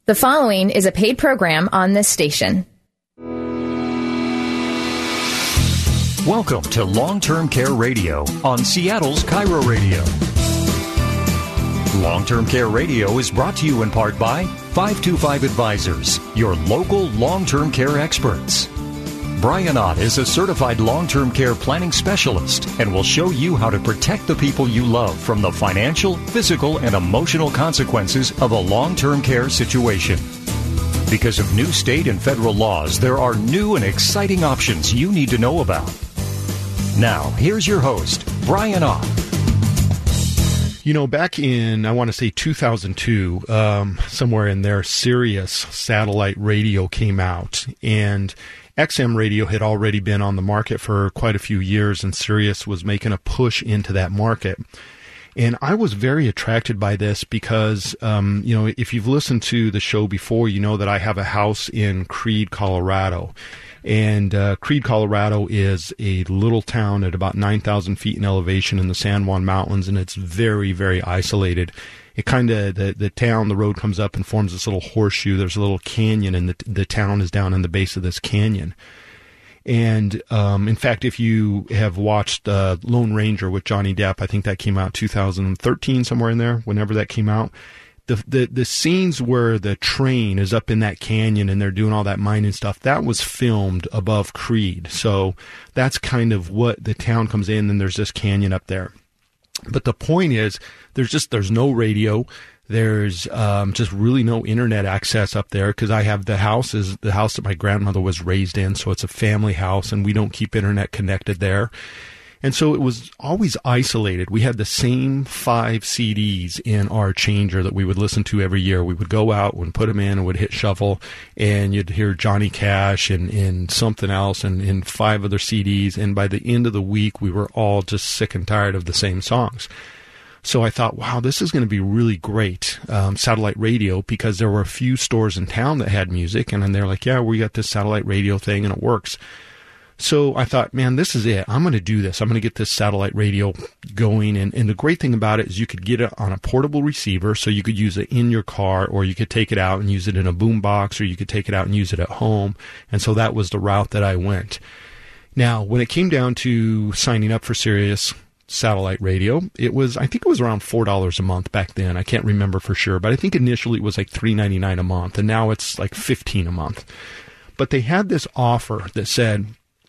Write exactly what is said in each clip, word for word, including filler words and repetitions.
The following is a paid program on this station. Welcome to Long-Term Care Radio on Seattle's Cairo Radio. Long-Term Care Radio is brought to you in part by five two five Advisors, your local long-term care experts. Brian Ott is a certified long-term care planning specialist and will show you how to protect the people you love from the financial, physical, and emotional consequences of a long-term care situation. Because of new state and federal laws, there are new and exciting options you need to know about. Now, here's your host, Brian Ott. You know, back in, I want to say two thousand two, um, somewhere in there, Sirius satellite radio came out, and X M radio had already been on the market for quite a few years, and Sirius was making a push into that market. And I was very attracted by this because, um, you know, if you've listened to the show before, you know that I have a house in Creede, Colorado. And uh, Creede, Colorado is a little town at about nine thousand feet in elevation in the San Juan Mountains, and it's very, very isolated. It kind of, the, the town, the road comes up and forms this little horseshoe. There's a little canyon, and the, the town is down in the base of this canyon. And, um, in fact, if you have watched uh, Lone Ranger with Johnny Depp, I think that came out two thousand thirteen, somewhere in there, whenever that came out. The, the the scenes where the train is up in that canyon and they're doing all that mining stuff, that was filmed above Creede. So that's kind of what the town comes in, and there's this canyon up there. But the point is, there's just, there's no radio. There's um, just really no internet access up there, because I have the house is the house that my grandmother was raised in, so it's a family house, and we don't keep internet connected there. And so it was always isolated. We had the same five C Ds in our changer that we would listen to every year. We would go out and put them in and would hit shuffle, and you'd hear Johnny Cash and, and something else and, and five other C Ds. And by the end of the week, we were all just sick and tired of the same songs. So I thought, wow, this is going to be really great, um, satellite radio, because there were a few stores in town that had music, and then they're like, yeah, we got this satellite radio thing, and it works. So I thought, man, this is it. I'm going to do this. I'm going to get this satellite radio going. And, and the great thing about it is you could get it on a portable receiver, so you could use it in your car, or you could take it out and use it in a boombox, or you could take it out and use it at home. And so that was the route that I went. Now, when it came down to signing up for Sirius satellite radio, it was, I think it was around four dollars a month back then. I can't remember for sure, but I think initially it was like three ninety-nine a month, and now it's like fifteen a month. But they had this offer that said,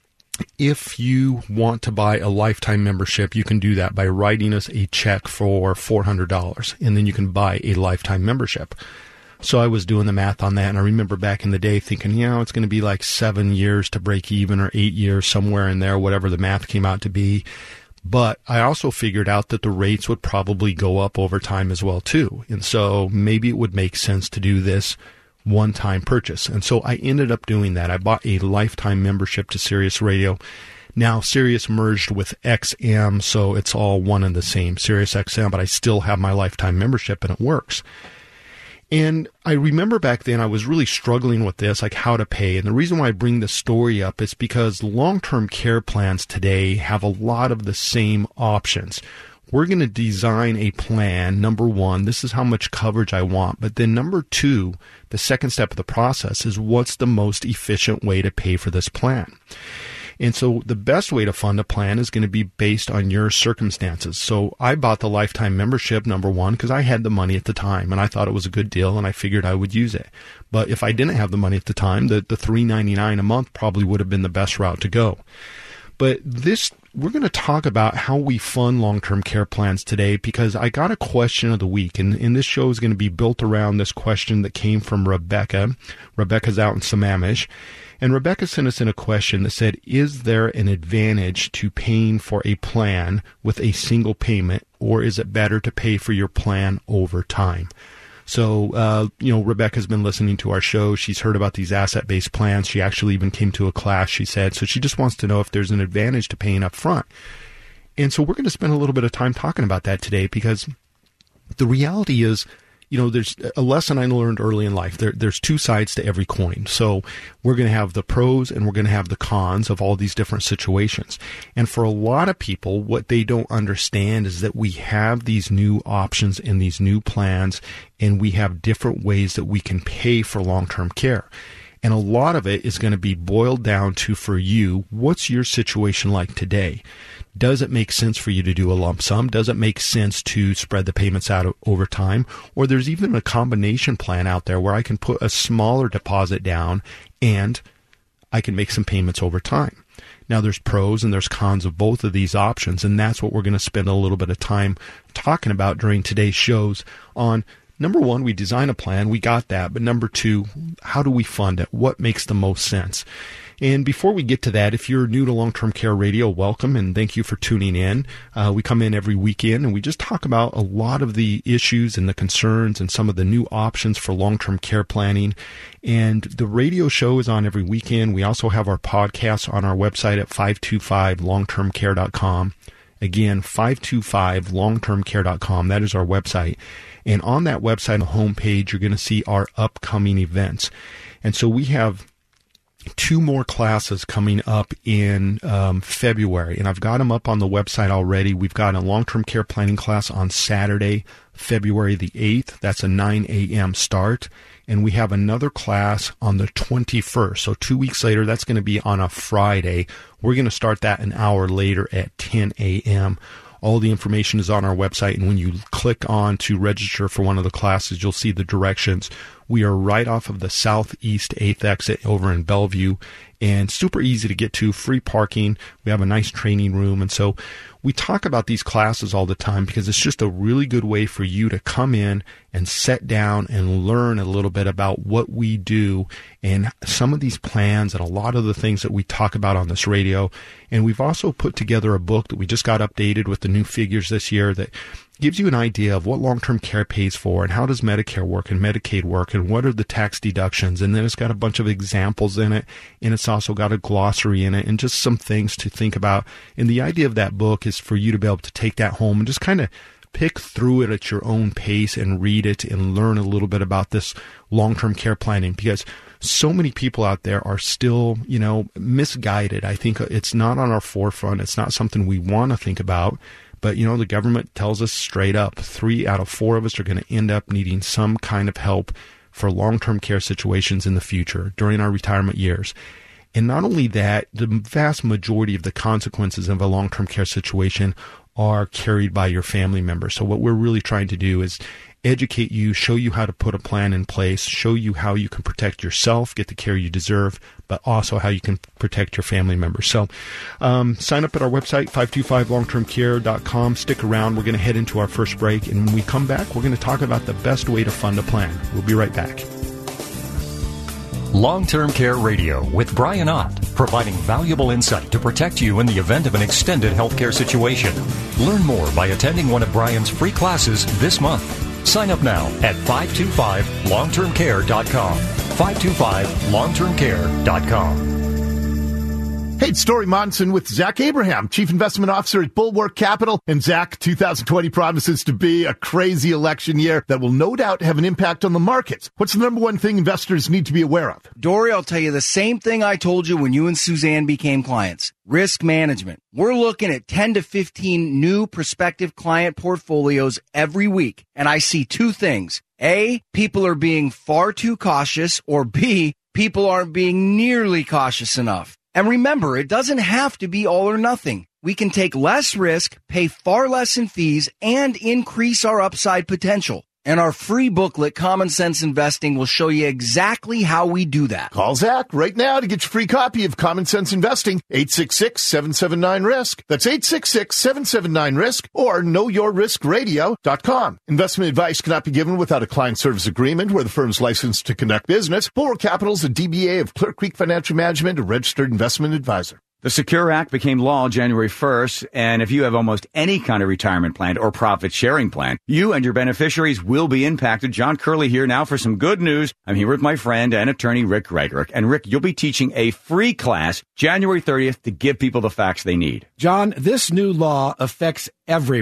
if you want to buy a lifetime membership, you can do that by writing us a check for four hundred dollars, and then you can buy a lifetime membership. So I was doing the math on that, and I remember back in the day thinking, you know, it's going to be like seven years to break even, or eight years, somewhere in there, whatever the math came out to be. But I also figured out that the rates would probably go up over time as well, too. And so maybe it would make sense to do this one-time purchase. And so I ended up doing that. I bought a lifetime membership to Sirius Radio. Now, Sirius merged with X M, so it's all one and the same, Sirius X M, but I still have my lifetime membership, and it works. And I remember back then I was really struggling with this, like how to pay. And the reason why I bring this story up is because long-term care plans today have a lot of the same options. We're going to design a plan. Number one, this is how much coverage I want. But then number two, the second step of the process is what's the most efficient way to pay for this plan. And so the best way to fund a plan is going to be based on your circumstances. So I bought the lifetime membership, number one, because I had the money at the time, and I thought it was a good deal, and I figured I would use it. But if I didn't have the money at the time, the, the three ninety-nine a month probably would have been the best route to go. But this, we're going to talk about how we fund long-term care plans today, because I got a question of the week, and, and this show is going to be built around this question that came from Rebecca. Rebecca's out in Sammamish. And Rebecca sent us in a question that said, is there an advantage to paying for a plan with a single payment, or is it better to pay for your plan over time? So, uh, you know, Rebecca's been listening to our show. She's heard about these asset-based plans. She actually even came to a class, she said. So she just wants to know if there's an advantage to paying up front. And so we're going to spend a little bit of time talking about that today, because the reality is, you know, there's a lesson I learned early in life. There, there's two sides to every coin. So we're going to have the pros and we're going to have the cons of all these different situations. And for a lot of people, what they don't understand is that we have these new options and these new plans, and we have different ways that we can pay for long-term care. And a lot of it is going to be boiled down to, for you, what's your situation like today? Does it make sense for you to do a lump sum? Does it make sense to spread the payments out over time? Or there's even a combination plan out there where I can put a smaller deposit down and I can make some payments over time. Now, there's pros and there's cons of both of these options, and that's what we're going to spend a little bit of time talking about during today's shows on. Number one, we design a plan. We got that. But number two, how do we fund it? What makes the most sense? And before we get to that, if you're new to Long-Term Care Radio, welcome and thank you for tuning in. Uh, we come in every weekend and we just talk about a lot of the issues and the concerns and some of the new options for long-term care planning. And the radio show is on every weekend. We also have our podcast on our website at five two five long term care dot com. Again, five two five long term care dot com. That is our website. And on that website, on the homepage, you're going to see our upcoming events. And so we have two more classes coming up in um, February, and I've got them up on the website already. We've got a long-term care planning class on Saturday, February the eighth. That's a nine a.m. start. And we have another class on the twenty-first. So two weeks later, that's going to be on a Friday. We're going to start that an hour later at ten a.m. All the information is on our website, and when you click on to register for one of the classes, you'll see the directions. We are right off of the Southeast eighth exit over in Bellevue, and super easy to get to, free parking. We have a nice training room, and so we talk about these classes all the time because it's just a really good way for you to come in and sit down and learn a little bit about what we do and some of these plans and a lot of the things that we talk about on this radio. And we've also put together a book that we just got updated with the new figures this year that gives you an idea of what long-term care pays for and how does Medicare work and Medicaid work and what are the tax deductions. And then it's got a bunch of examples in it, and it's also got a glossary in it and just some things to think about. And the idea of that book is for you to be able to take that home and just kind of pick through it at your own pace and read it and learn a little bit about this long-term care planning, because so many people out there are still, you know, misguided. I think it's not on our forefront. It's not something we want to think about. But, you know, the government tells us straight up, three out of four of us are going to end up needing some kind of help for long-term care situations in the future during our retirement years. And not only that, the vast majority of the consequences of a long-term care situation are carried by your family members. So what we're really trying to do is educate you, show you how to put a plan in place, show you how you can protect yourself, get the care you deserve, but also how you can protect your family members. So um, sign up at our website, five two five long term care dot com. Stick around. We're going to head into our first break. And when we come back, we're going to talk about the best way to fund a plan. We'll be right back. Long-Term Care Radio with Brian Ott, providing valuable insight to protect you in the event of an extended healthcare situation. Learn more by attending one of Brian's free classes this month. Sign up now at five two five long term care dot com. five two five long term care dot com. Hey, it's Story Monson with Zach Abraham, Chief Investment Officer at Bulwark Capital. And Zach, two thousand twenty promises to be a crazy election year that will no doubt have an impact on the markets. What's the number one thing investors need to be aware of? Dory, I'll tell you the same thing I told you when you and Suzanne became clients. Risk management. We're looking at ten to fifteen new prospective client portfolios every week. And I see two things. A, people are being far too cautious, or B, people aren't being nearly cautious enough. And remember, it doesn't have to be all or nothing. We can take less risk, pay far less in fees, and increase our upside potential. And our free booklet, Common Sense Investing, will show you exactly how we do that. Call Zach right now to get your free copy of Common Sense Investing, eight six six, seven seven nine, risk. That's eight six six, seven seven nine, risk, or know your risk radio dot com. Investment advice cannot be given without a client service agreement where the firm is licensed to conduct business. Bulwark Capital is a D B A of Clear Creek Financial Management, a registered investment advisor. The Secure Act became law January first, and if you have almost any kind of retirement plan or profit-sharing plan, you and your beneficiaries will be impacted. John Curley here now for some good news. I'm here with my friend and attorney Rick Gregorek. And Rick, you'll be teaching a free class January thirtieth to give people the facts they need. John, this new law affects everyone.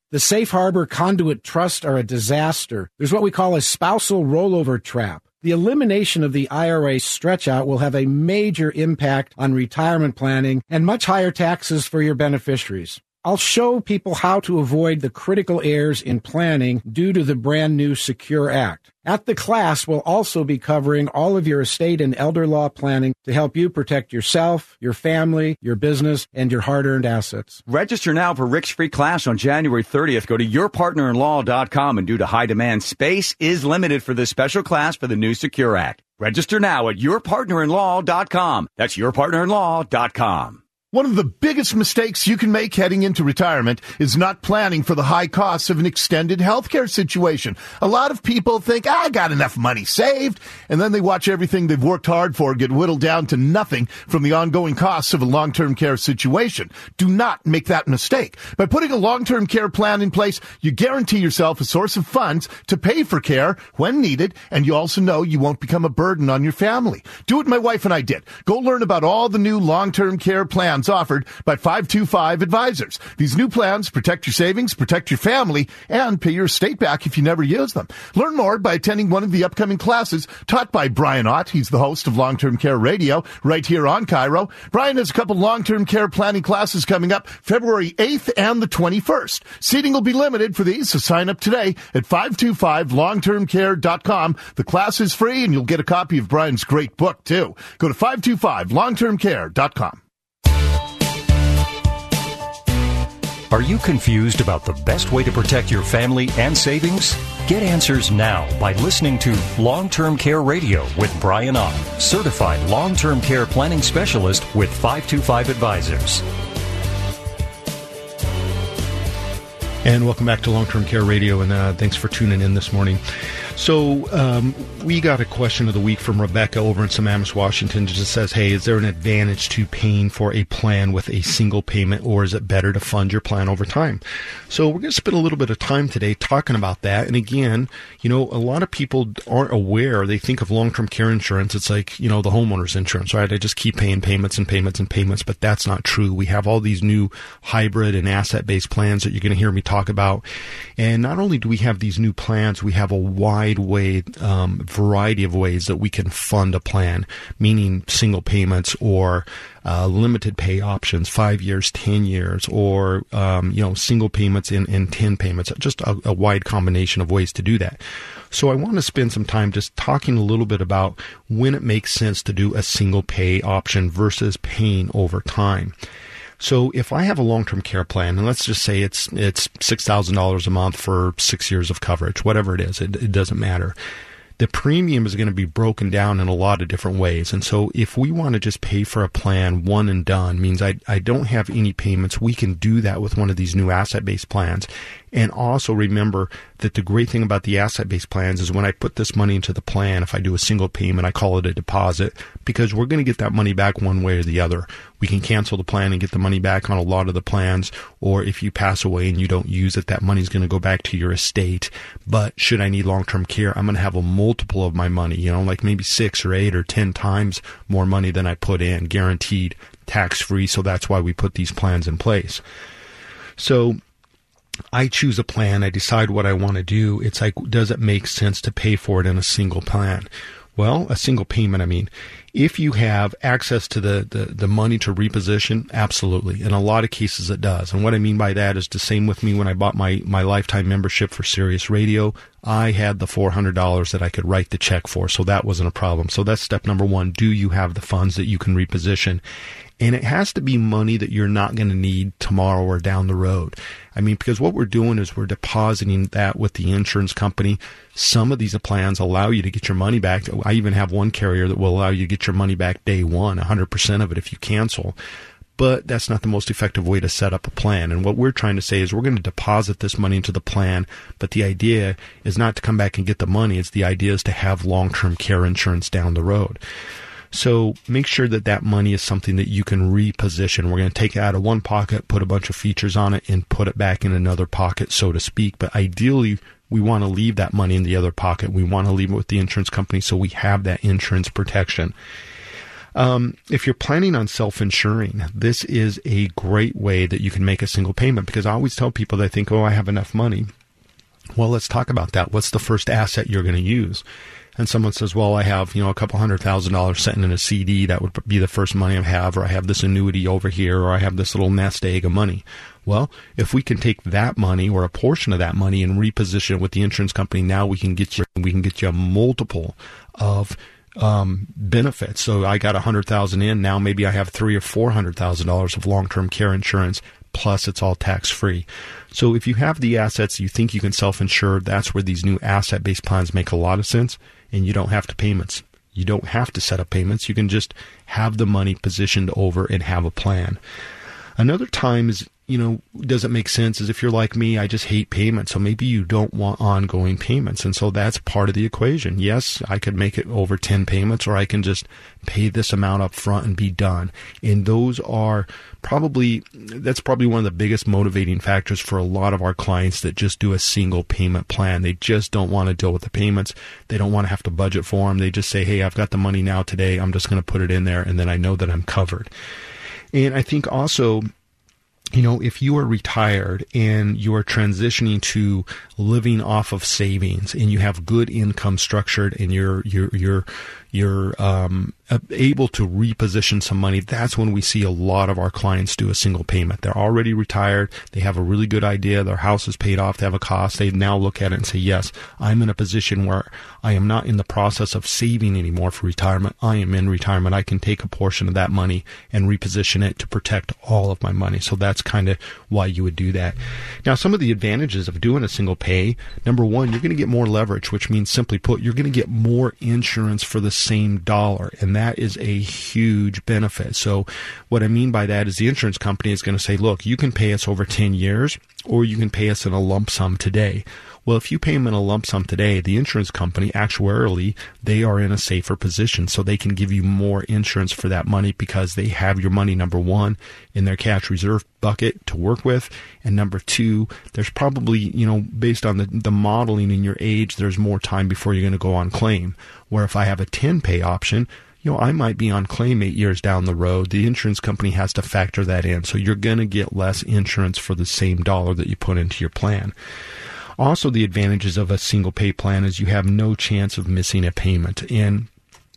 The Safe Harbor Conduit Trust are a disaster. There's what we call a spousal rollover trap. The elimination of the I R A stretch-out will have a major impact on retirement planning and much higher taxes for your beneficiaries. I'll show people how to avoid the critical errors in planning due to the brand new Secure Act. At the class, we'll also be covering all of your estate and elder law planning to help you protect yourself, your family, your business, and your hard-earned assets. Register now for Rick's free class on January thirtieth. Go to your partner in law dot com, and due to high demand, space is limited for this special class for the new Secure Act. Register now at your partner in law dot com. That's your partner in law dot com. One of the biggest mistakes you can make heading into retirement is not planning for the high costs of an extended healthcare situation. A lot of people think, I got enough money saved, and then they watch everything they've worked hard for get whittled down to nothing from the ongoing costs of a long-term care situation. Do not make that mistake. By putting a long-term care plan in place, you guarantee yourself a source of funds to pay for care when needed, and you also know you won't become a burden on your family. Do what my wife and I did. Go learn about all the new long-term care plans offered by five two five Advisors. These new plans protect your savings, protect your family, and pay your estate back if you never use them. Learn more by attending one of the upcoming classes taught by Brian Ott. He's the host of Long-Term Care Radio right here on Cairo. Brian has a couple long-term care planning classes coming up February eighth and the twenty-first. Seating will be limited for these, so sign up today at five two five long term care dot com. The class is free, and you'll get a copy of Brian's great book, too. Go to five two five long term care dot com. Are you confused about the best way to protect your family and savings? Get answers now by listening to Long-Term Care Radio with Brian Ott, certified long-term care planning specialist with five two five Advisors. And welcome back to Long-Term Care Radio, and uh, thanks for tuning in this morning. So um, we got a question of the week from Rebecca over in Sammamish, Washington. It just says, hey, is there an advantage to paying for a plan with a single payment, or is it better to fund your plan over time? So we're going to spend a little bit of time today talking about that. And again, you know, a lot of people aren't aware. They think of long-term care insurance. It's like, you know, the homeowner's insurance, right? I just keep paying payments and payments and payments, but that's not true. We have all these new hybrid and asset-based plans that you're going to hear me talk about. And not only do we have these new plans, we have a wide way, um, variety of ways that we can fund a plan, meaning single payments or uh, limited pay options, five years, ten years, or um, you know, single payments in, in ten payments. Just a, a wide combination of ways to do that. So I want to spend some time just talking a little bit about when it makes sense to do a single pay option versus paying over time. So if I have a long-term care plan, and let's just say it's it's six thousand dollars a month for six years of coverage, whatever it is, it, it doesn't matter. The premium is going to be broken down in a lot of different ways. And so if we want to just pay for a plan one and done, means I, I don't have any payments, we can do that with one of these new asset-based plans. And also remember that the great thing about the asset-based plans is when I put this money into the plan, if I do a single payment, I call it a deposit, because we're going to get that money back one way or the other. We can cancel the plan and get the money back on a lot of the plans, or if you pass away and you don't use it, that money's going to go back to your estate. But should I need long-term care, I'm going to have a multiple of my money, you know, like maybe six or eight or ten times more money than I put in, guaranteed, tax-free. So that's why we put these plans in place. So I choose a plan. I decide what I want to do. It's like, does it make sense to pay for it in a single plan? Well, a single payment, I mean, if you have access to the, the, the money to reposition, absolutely. In a lot of cases, it does. And what I mean by that is the same with me when I bought my, my lifetime membership for Sirius Radio. I had the four hundred dollars that I could write the check for, so that wasn't a problem. So that's step number one. Do you have the funds that you can reposition? And it has to be money that you're not going to need tomorrow or down the road. I mean, because what we're doing is we're depositing that with the insurance company. Some of these plans allow you to get your money back. I even have one carrier that will allow you to get your money back day one, one hundred percent of it if you cancel. But that's not the most effective way to set up a plan. And what we're trying to say is we're going to deposit this money into the plan, but the idea is not to come back and get the money. It's the idea is to have long-term care insurance down the road. So make sure that that money is something that you can reposition. We're going to take it out of one pocket, put a bunch of features on it, and put it back in another pocket, so to speak. But ideally, we want to leave that money in the other pocket. We want to leave it with the insurance company so we have that insurance protection. Um, if you're planning on self-insuring, this is a great way that you can make a single payment, because I always tell people that think, oh, I have enough money. Well, let's talk about that. What's the first asset you're going to use? And someone says, well, I have, you know, a couple hundred thousand dollars sitting in a C D. That would be the first money I have, or I have this annuity over here, or I have this little nest egg of money. Well, if we can take that money or a portion of that money and reposition it with the insurance company, now we can get you, we can get you a multiple of um, benefits. So I got a hundred thousand in. Now maybe I have three or four hundred thousand dollars of long-term care insurance. Plus, it's all tax-free. So if you have the assets you think you can self-insure, that's where these new asset-based plans make a lot of sense, and you don't have to payments. You don't have to set up payments. You can just have the money positioned over and have a plan. Another time is, you know, does it make sense is if you're like me, I just hate payments. So maybe you don't want ongoing payments. And so that's part of the equation. Yes, I could make it over ten payments, or I can just pay this amount up front and be done. And those are probably, that's probably one of the biggest motivating factors for a lot of our clients that just do a single payment plan. They just don't want to deal with the payments. They don't want to have to budget for them. They just say, hey, I've got the money now today. I'm just going to put it in there, and then I know that I'm covered. And I think also, you know, if you are retired and you are transitioning to living off of savings, and you have good income structured, and you're you're you're you're um, able to reposition some money, that's when we see a lot of our clients do a single payment. They're already retired. They have a really good idea. Their house is paid off. They have a cost. They now look at it and say, yes, I'm in a position where I am not in the process of saving anymore for retirement. I am in retirement. I can take a portion of that money and reposition it to protect all of my money. So that's kind of why you would do that. Now, some of the advantages of doing a single pay, number one, you're going to get more leverage, which means, simply put, you're going to get more insurance for the same dollar. And that is a huge benefit. So what I mean by that is the insurance company is going to say, look, you can pay us over ten years, or you can pay us in a lump sum today. Well, if you pay them in a lump sum today, the insurance company, actuarially, they are in a safer position. So they can give you more insurance for that money, because they have your money, number one, in their cash reserve bucket to work with. And number two, there's probably, you know, based on the, the modeling in your age, there's more time before you're going to go on claim. Where if I have a ten pay option, you know, I might be on claim eight years down the road. The insurance company has to factor that in. So you're going to get less insurance for the same dollar that you put into your plan. Also, the advantages of a single pay plan is you have no chance of missing a payment. And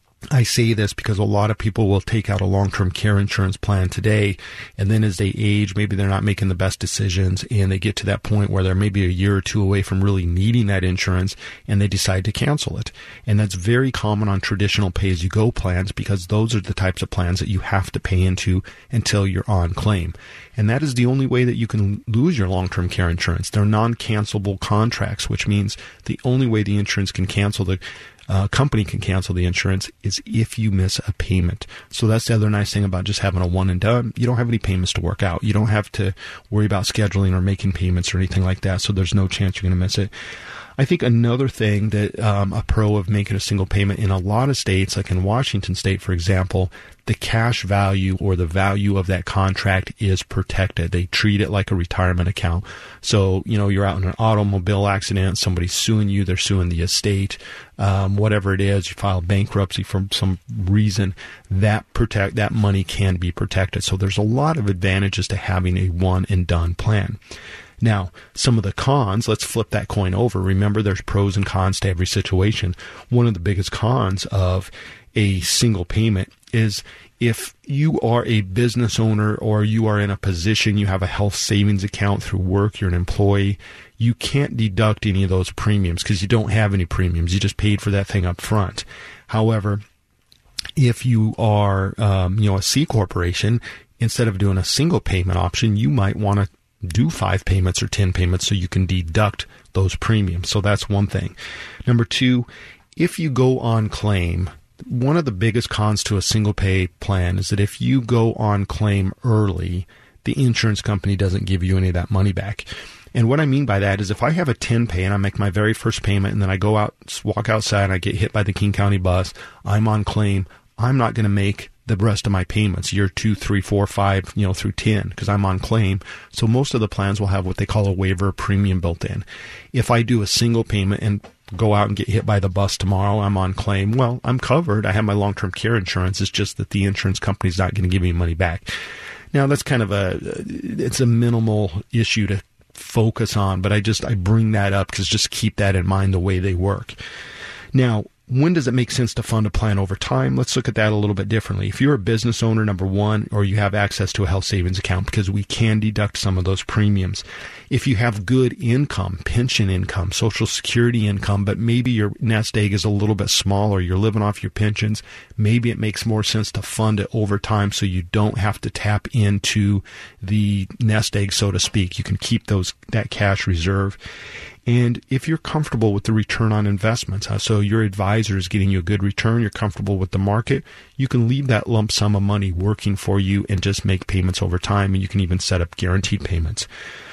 I say this because a lot of people will take out a long-term care insurance plan today, and then as they age, maybe they're not making the best decisions, and they get to that point where they're maybe a year or two away from really needing that insurance, and they decide to cancel it. And that's very common on traditional pay-as-you-go plans, because those are the types of plans that you have to pay into until you're on claim. And that is the only way that you can lose your long-term care insurance. They're non-cancelable contracts, which means the only way the insurance can cancel the Uh, company can cancel the insurance is if you miss a payment. So that's the other nice thing about just having a one and done. You don't have any payments to work out. You don't have to worry about scheduling or making payments or anything like that. So there's no chance you're going to miss it. I think another thing that um, a pro of making a single payment in a lot of states, like in Washington State, for example, the cash value or the value of that contract is protected. They treat it like a retirement account. So, you know, you're out in an automobile accident, somebody's suing you, they're suing the estate, um, whatever it is, you file bankruptcy for some reason, that protect that money can be protected. So there's a lot of advantages to having a one and done plan. Now, some of the cons, let's flip that coin over. Remember, there's pros and cons to every situation. One of the biggest cons of a single payment is if you are a business owner or you are in a position, you have a health savings account through work, you're an employee, you can't deduct any of those premiums because you don't have any premiums. You just paid for that thing up front. However, if you are um, you know, a C corporation, instead of doing a single payment option, you might want to do five payments or ten payments so you can deduct those premiums. So that's one thing. Number two, if you go on claim, one of the biggest cons to a single pay plan is that if you go on claim early, the insurance company doesn't give you any of that money back. And what I mean by that is if I have a ten pay and I make my very first payment and then I go out, walk outside and I get hit by the King County bus, I'm on claim, I'm not going to make the rest of my payments, year two, three, four, five, you know, through ten, because I'm on claim. So most of the plans will have what they call a waiver premium built in. If I do a single payment, and go out and get hit by the bus tomorrow, I'm on claim. Well, I'm covered. I have my long-term care insurance. It's just that the insurance company's not going to give me money back. Now, that's kind of a, it's a minimal issue to focus on, but I just, I bring that up because just keep that in mind the way they work. Now, when does it make sense to fund a plan over time? Let's look at that a little bit differently. If you're a business owner, number one, or you have access to a health savings account, because we can deduct some of those premiums. If you have good income, pension income, Social Security income, but maybe your nest egg is a little bit smaller, you're living off your pensions, maybe it makes more sense to fund it over time so you don't have to tap into the nest egg, so to speak. You can keep those that cash reserve. And if you're comfortable with the return on investments, uh, so your advisor is getting you a good return, you're comfortable with the market, you can leave that lump sum of money working for you and just make payments over time, and you can even set up guaranteed payments.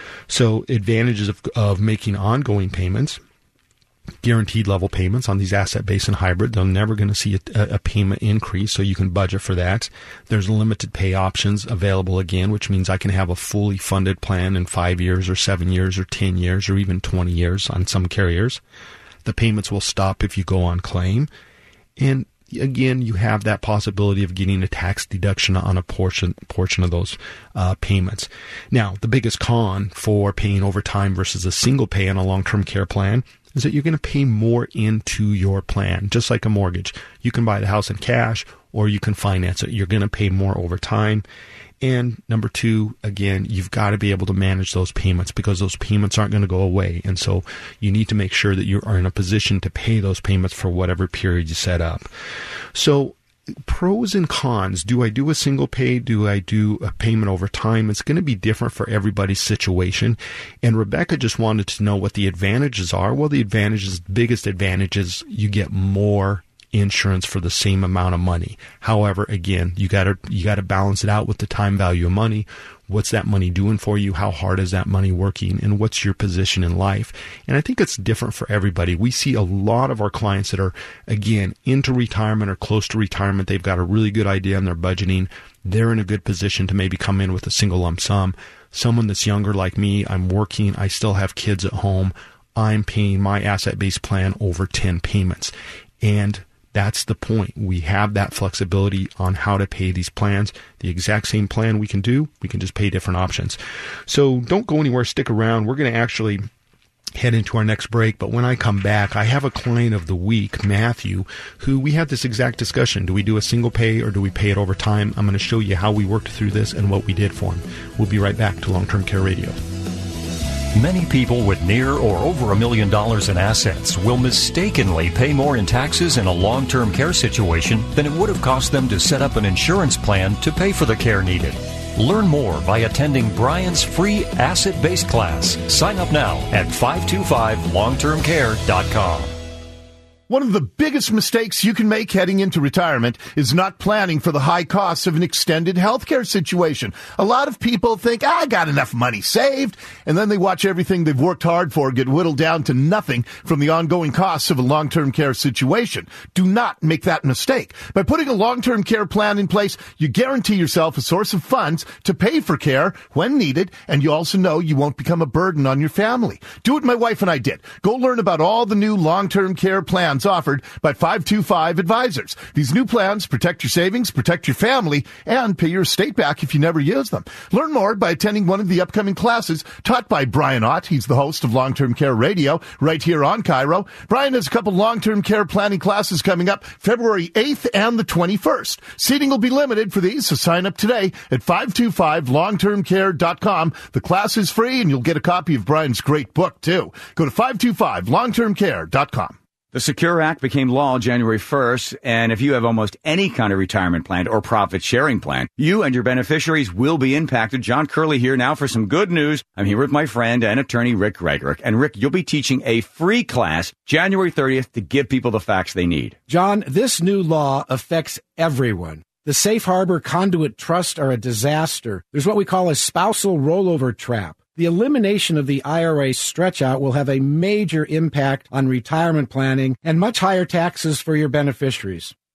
So advantages of, of making ongoing payments, guaranteed level payments on these asset-based and hybrid. They're never going to see a, a payment increase, so you can budget for that. There's limited pay options available again, which means I can have a fully funded plan in five years or seven years or ten years or even twenty years on some carriers. The payments will stop if you go on claim. And again, you have that possibility of getting a tax deduction on a portion portion of those uh, payments. Now, the biggest con for paying over time versus a single pay on a long-term care plan is that you're going to pay more into your plan, just like a mortgage. You can buy the house in cash or you can finance it. You're going to pay more over time. And number two, again, you've got to be able to manage those payments because those payments aren't going to go away. And so you need to make sure that you are in a position to pay those payments for whatever period you set up. So pros and cons. Do I do a single pay? Do I do a payment over time? It's going to be different for everybody's situation. And Rebecca just wanted to know what the advantages are. Well, the advantages, biggest advantage is you get more insurance for the same amount of money. However, again, you got to you got to balance it out with the time value of money. What's that money doing for you? How hard is that money working? And what's your position in life? And I think it's different for everybody. We see a lot of our clients that are, again, into retirement or close to retirement. They've got a really good idea on their budgeting. They're in a good position to maybe come in with a single lump sum. Someone that's younger like me, I'm working, I still have kids at home. I'm paying my asset-based plan over ten payments. And that's the point. We have that flexibility on how to pay these plans. The exact same plan we can do, we can just pay different options. So don't go anywhere, stick around. We're going to actually head into our next break, but when I come back, I have a client of the week, Matthew, who we had this exact discussion. Do we do a single pay or do we pay it over time? I'm going to show you how we worked through this and what we did for him. We'll be right back to Long-Term Care Radio. Many people with near or over a million dollars in assets will mistakenly pay more in taxes in a long-term care situation than it would have cost them to set up an insurance plan to pay for the care needed. Learn more by attending Brian's free asset-based class. Sign up now at five two five long term care dot com. One of the biggest mistakes you can make heading into retirement is not planning for the high costs of an extended healthcare situation. A lot of people think, ah, I got enough money saved, and then they watch everything they've worked hard for get whittled down to nothing from the ongoing costs of a long-term care situation. Do not make that mistake. By putting a long-term care plan in place, you guarantee yourself a source of funds to pay for care when needed, and you also know you won't become a burden on your family. Do what my wife and I did. Go learn about all the new long-term care plans offered by five two five Advisors. These new plans protect your savings, protect your family, and pay your estate back if you never use them. Learn more by attending one of the upcoming classes taught by Brian Ott. He's the host of Long-Term Care Radio right here on Cairo. Brian has a couple long-term care planning classes coming up February eighth and the twenty-first. Seating will be limited for these, so sign up today at five two five long term care dot com. The class is free, and you'll get a copy of Brian's great book, too. Go to five two five long term care dot com. The Secure Act became law January first, and if you have almost any kind of retirement plan or profit-sharing plan, you and your beneficiaries will be impacted. John Curley here now for some good news. I'm here with my friend and attorney Rick Gregorek. And Rick, you'll be teaching a free class January thirtieth to give people the facts they need. John, this new law affects everyone. The Safe Harbor Conduit Trust are a disaster. There's what we call a spousal rollover trap. The elimination of the I R A stretch-out will have a major impact on retirement planning and much higher taxes for your beneficiaries.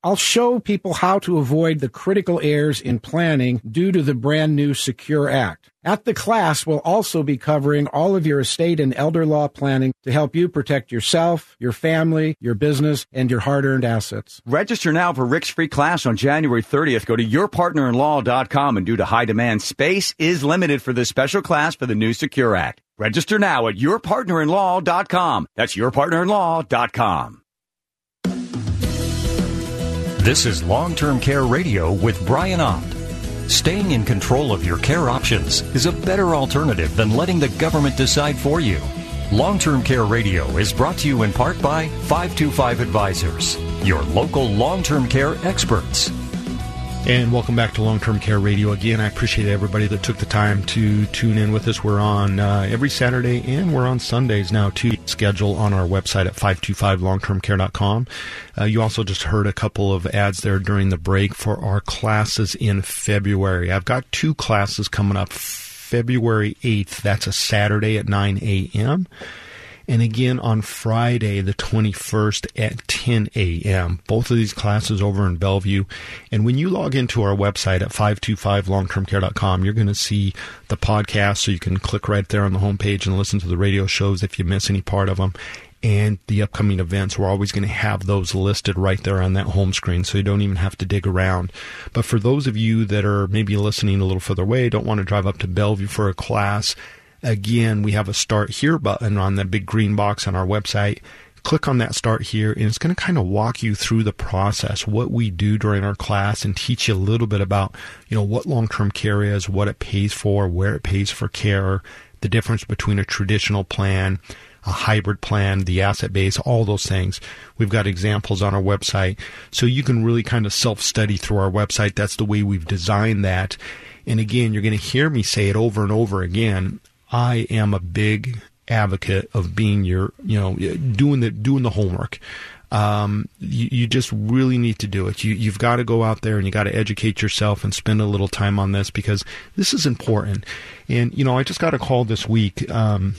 I'll show people how to avoid the critical errors in planning due to the brand new Secure Act. At the class, we'll also be covering all of your estate and elder law planning to help you protect yourself, your family, your business, and your hard-earned assets. Register now for Rick's free class on January thirtieth. Go to your partner in law dot com, and due to high demand, space is limited for this special class for the new Secure Act. Register now at your partner in law dot com. That's your partner in law dot com. This is Long-Term Care Radio with Brian Ott. Staying in control of your care options is a better alternative than letting the government decide for you. Long-Term Care Radio is brought to you in part by five two five Advisors, your local long-term care experts. And welcome back to Long-Term Care Radio. Again, I appreciate everybody that took the time to tune in with us. We're on uh, every Saturday, and we're on Sundays now, too. Schedule on our website at five two five long term care dot com. Uh, you also just heard a couple of ads there during the break for our classes in February. I've got two classes coming up. February eighth, that's a Saturday at nine a.m., and again on Friday the twenty-first at ten a.m. Both of these classes over in Bellevue. And when you log into our website at five two five long term care dot com, you're going to see the podcast, so you can click right there on the homepage and listen to the radio shows if you miss any part of them. And the upcoming events, we're always going to have those listed right there on that home screen, so you don't even have to dig around. But for those of you that are maybe listening a little further away, don't want to drive up to Bellevue for a class, again, we have a Start Here button on that big green box on our website. Click on that Start Here, and it's going to kind of walk you through the process, what we do during our class, and teach you a little bit about, you know, what long-term care is, what it pays for, where it pays for care, the difference between a traditional plan, a hybrid plan, the asset base, all those things. We've got examples on our website, so you can really kind of self-study through our website. That's the way we've designed that. And again, you're going to hear me say it over and over again. I am a big advocate of being your, you know, doing the doing the homework. Um, you, you just really need to do it. You, you've got to go out there and you got to educate yourself and spend a little time on this, because this is important. And, you know, I just got a call this week. Um,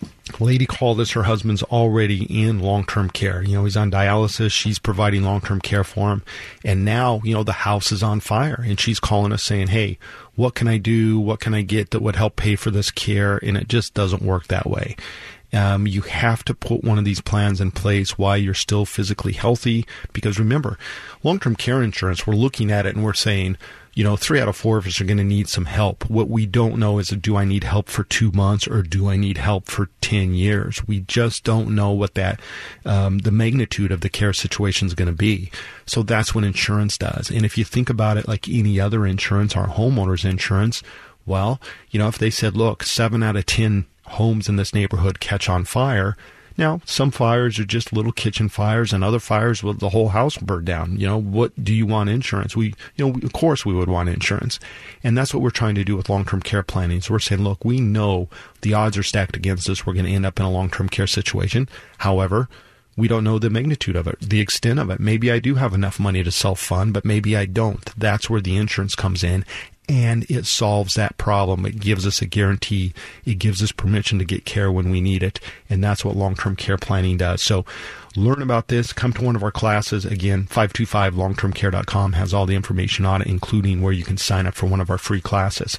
A lady called us. Her husband's already in long-term care. You know, he's on dialysis. She's providing long-term care for him. And now, you know, the house is on fire. And she's calling us saying, hey, what can I do? What can I get that would help pay for this care? And it just doesn't work that way. Um, you have to put one of these plans in place while you're still physically healthy. Because remember, long-term care insurance, we're looking at it and we're saying, you know, three out of four of us are going to need some help. What we don't know is, do I need help for two months or do I need help for ten years? We just don't know what that, um, the magnitude of the care situation is going to be. So that's what insurance does. And if you think about it like any other insurance, our homeowners insurance, well, you know, if they said, look, seven out of ten homes in this neighborhood catch on fire. Now, some fires are just little kitchen fires, and other fires will the whole house burn down. You know, what do you want insurance? We, you know, of course we would want insurance. And that's what we're trying to do with long-term care planning. So we're saying, look, we know the odds are stacked against us. We're going to end up in a long-term care situation. However, we don't know the magnitude of it, the extent of it. Maybe I do have enough money to self-fund, but maybe I don't. That's where the insurance comes in. And it solves that problem. It gives us a guarantee. It gives us permission to get care when we need it. And that's what long-term care planning does. So learn about this. Come to one of our classes. Again, five two five long term care dot com has all the information on it, including where you can sign up for one of our free classes.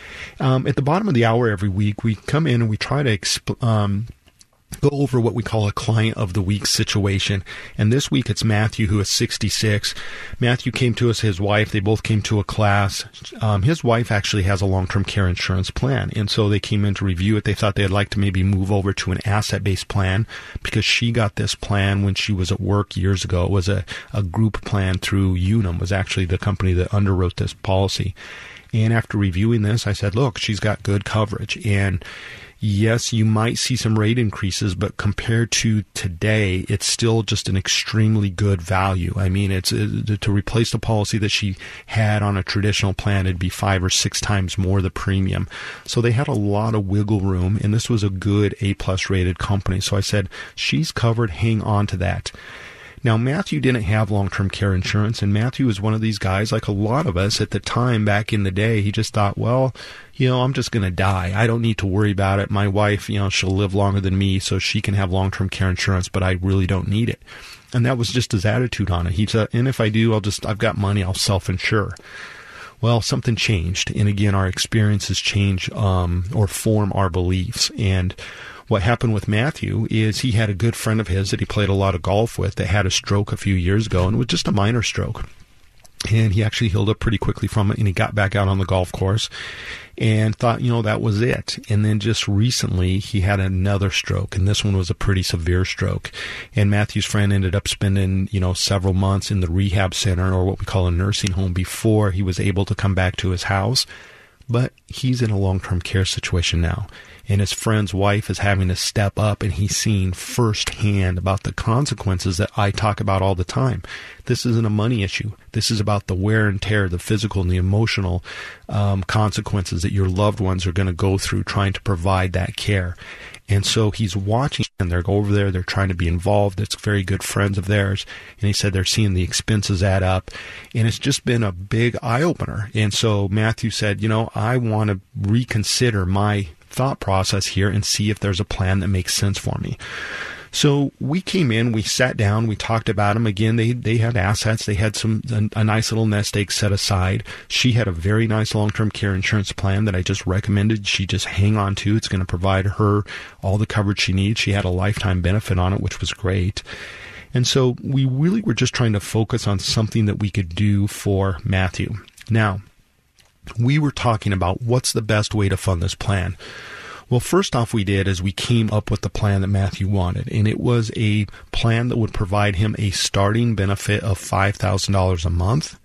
Um, at the bottom of the hour every week, we come in and we try to exp- um, go over what we call a client of the week situation. And this week it's Matthew, who is sixty-six. Matthew came to us, his wife, they both came to a class. Um, his wife actually has a long-term care insurance plan. And so they came in to review it. They thought they'd like to maybe move over to an asset-based plan, because she got this plan when she was at work years ago. It was a, a group plan through Unum, was actually the company that underwrote this policy. And after reviewing this, I said, look, she's got good coverage. And yes, you might see some rate increases, but compared to today, it's still just an extremely good value. I mean, it's uh, to replace the policy that she had on a traditional plan, it'd be five or six times more the premium. So they had a lot of wiggle room, and this was a good A-plus rated company. So I said, she's covered, hang on to that. Now, Matthew didn't have long-term care insurance, and Matthew was one of these guys, like a lot of us at the time back in the day. He just thought, well, you know, I'm just going to die. I don't need to worry about it. My wife, you know, she'll live longer than me, so she can have long-term care insurance, but I really don't need it. And that was just his attitude on it. He said, and if I do, I'll just, I've got money, I'll self-insure. Well, something changed. And again, our experiences change um, or form our beliefs. And what happened with Matthew is he had a good friend of his that he played a lot of golf with that had a stroke a few years ago, and it was just a minor stroke. And he actually healed up pretty quickly from it, and he got back out on the golf course and thought, you know, that was it. And then just recently, he had another stroke, and this one was a pretty severe stroke. And Matthew's friend ended up spending, you know, several months in the rehab center, or what we call a nursing home, before he was able to come back to his house. But he's in a long-term care situation now, and his friend's wife is having to step up, and he's seeing firsthand about the consequences that I talk about all the time. This isn't a money issue. This is about the wear and tear, the physical and the emotional um, consequences that your loved ones are going to go through trying to provide that care. And so he's watching, and they're over there, they're trying to be involved. It's very good friends of theirs. And he said they're seeing the expenses add up. And it's just been a big eye-opener. And so Matthew said, you know, I want to reconsider my thought process here and see if there's a plan that makes sense for me. So we came in, we sat down, we talked about them. Again, they they had assets. They had some a, a nice little nest egg set aside. She had a very nice long-term care insurance plan that I just recommended she just hang on to. It's going to provide her all the coverage she needs. She had a lifetime benefit on it, which was great. And so we really were just trying to focus on something that we could do for Matthew. Now, we were talking about what's the best way to fund this plan. Well, first off we did is we came up with the plan that Matthew wanted, and it was a plan that would provide him a starting benefit of five thousand dollars a month,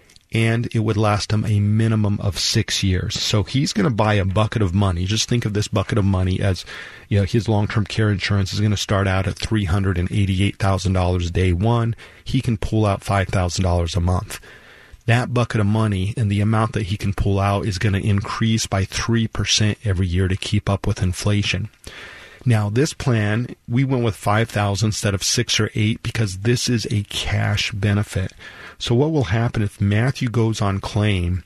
and it would last him a minimum of six years. So he's going to buy a bucket of money. Just think of this bucket of money as, you know, his long-term care insurance is going to start out at three hundred eighty-eight thousand dollars day one. He can pull out five thousand dollars a month. That bucket of money and the amount that he can pull out is going to increase by three percent every year to keep up with inflation. Now, this plan, we went with five thousand dollars instead of six or eight because this is a cash benefit. So what will happen if Matthew goes on claim,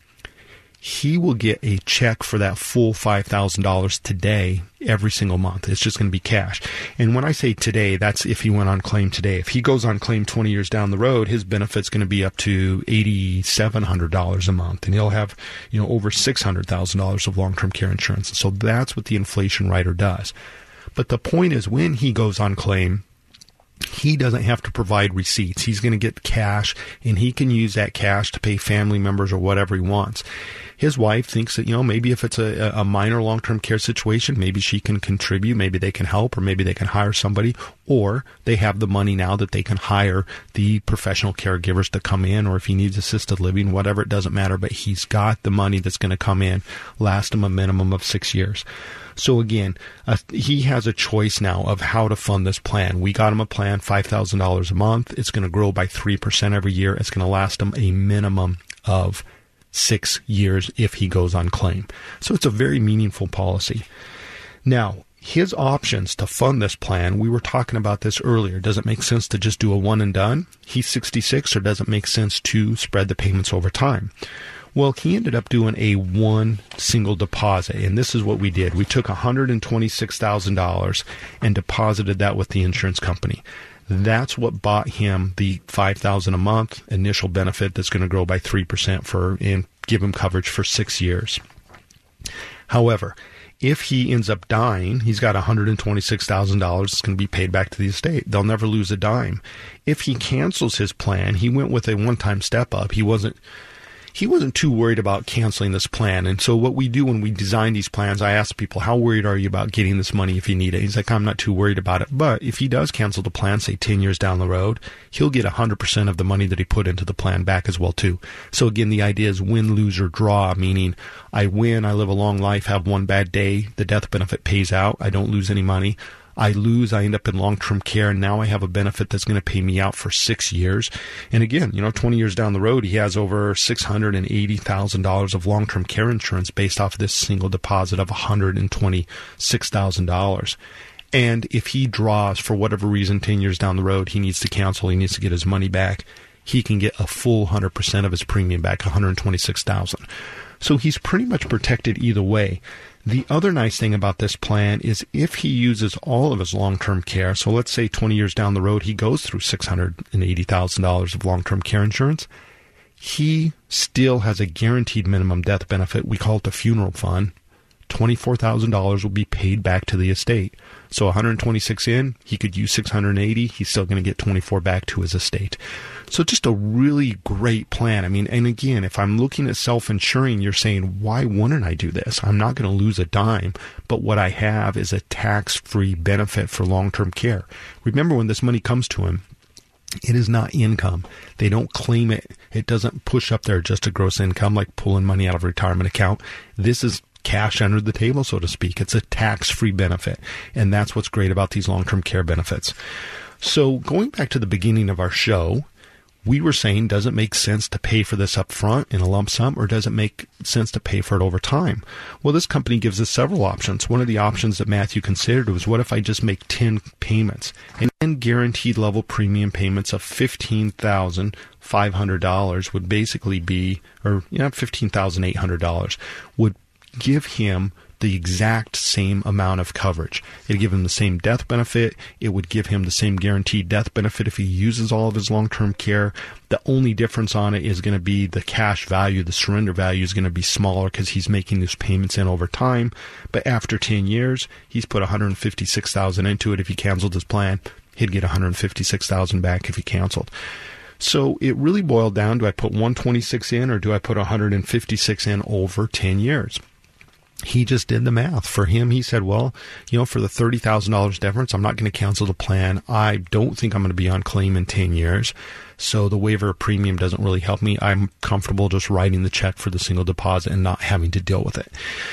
he will get a check for that full five thousand dollars today every single month. It's just going to be cash. And when I say today, that's if he went on claim today. If he goes on claim twenty years down the road, his benefit's going to be up to eight thousand seven hundred dollars a month. And he'll have, you know, over six hundred thousand dollars of long-term care insurance. So that's what the inflation rider does. But the point is, when he goes on claim, he doesn't have to provide receipts. He's going to get cash, and he can use that cash to pay family members or whatever he wants. His wife thinks that, you know, maybe if it's a, a minor long-term care situation, maybe she can contribute, maybe they can help, or maybe they can hire somebody, or they have the money now that they can hire the professional caregivers to come in, or if he needs assisted living, whatever, it doesn't matter, but he's got the money that's going to come in, last him a minimum of six years. So again, uh, he has a choice now of how to fund this plan. We got him a plan, five thousand dollars a month. It's going to grow by three percent every year. It's going to last him a minimum of six years if he goes on claim. So it's a very meaningful policy. Now, his options to fund this plan, we were talking about this earlier. Does it make sense to just do a one and done? He's sixty-six, or does it make sense to spread the payments over time? Well, he ended up doing a one single deposit, and this is what we did. We took one hundred twenty-six thousand dollars and deposited that with the insurance company. That's what bought him the five thousand dollars a month initial benefit that's going to grow by three percent for and give him coverage for six years. However, if he ends up dying, he's got one hundred twenty-six thousand dollars that's going to be paid back to the estate. They'll never lose a dime. If he cancels his plan, he went with a one-time step-up. He wasn't He wasn't too worried about canceling this plan. And so what we do when we design these plans, I ask people, how worried are you about getting this money if you need it? He's like, I'm not too worried about it. But if he does cancel the plan, say ten years down the road, he'll get one hundred percent of the money that he put into the plan back as well, too. So again, the idea is win, lose, or draw, meaning I win, I live a long life, have one bad day, the death benefit pays out, I don't lose any money. I lose, I end up in long-term care, and now I have a benefit that's going to pay me out for six years. And again, you know, twenty years down the road, he has over six hundred eighty thousand dollars of long-term care insurance based off of this single deposit of one hundred twenty-six thousand dollars. And if he draws, for whatever reason, ten years down the road, he needs to cancel, he needs to get his money back, he can get a full one hundred percent of his premium back, one hundred twenty-six thousand dollars. So he's pretty much protected either way. The other nice thing about this plan is if he uses all of his long-term care, so let's say twenty years down the road, he goes through six hundred eighty thousand dollars of long-term care insurance, he still has a guaranteed minimum death benefit. We call it the funeral fund. twenty-four thousand dollars will be paid back to the estate. So one hundred twenty-six in, he could use six hundred eighty. He's still going to get twenty-four back to his estate. So just a really great plan. I mean, and again, if I'm looking at self-insuring, you're saying, why wouldn't I do this? I'm not going to lose a dime, but what I have is a tax-free benefit for long-term care. Remember, when this money comes to him, it is not income. They don't claim it. It doesn't push up their adjusted gross income like pulling money out of a retirement account. This is cash under the table, so to speak. It's a tax-free benefit, and that's what's great about these long-term care benefits. So going back to the beginning of our show, we were saying, does it make sense to pay for this up front in a lump sum, or does it make sense to pay for it over time? Well, this company gives us several options. One of the options that Matthew considered was, what if I just make ten payments, and then guaranteed level premium payments of fifteen thousand five hundred dollars would basically be, or you know, fifteen thousand eight hundred dollars would give him the exact same amount of coverage. It would give him the same death benefit. It would give him the same guaranteed death benefit if he uses all of his long-term care. The only difference on it is going to be the cash value. The surrender value is going to be smaller because he's making these payments in over time. But after ten years, he's put one hundred fifty-six thousand dollars into it. If he canceled his plan, he'd get one hundred fifty-six thousand dollars back if he canceled. So it really boiled down, do I put one hundred twenty-six in, or do I put one hundred fifty-six in over ten years? He just did the math. For him, he said, well, you know, for the thirty thousand dollars difference, I'm not going to cancel the plan. I don't think I'm going to be on claim in ten years. So the waiver of premium doesn't really help me. I'm comfortable just writing the check for the single deposit and not having to deal with it.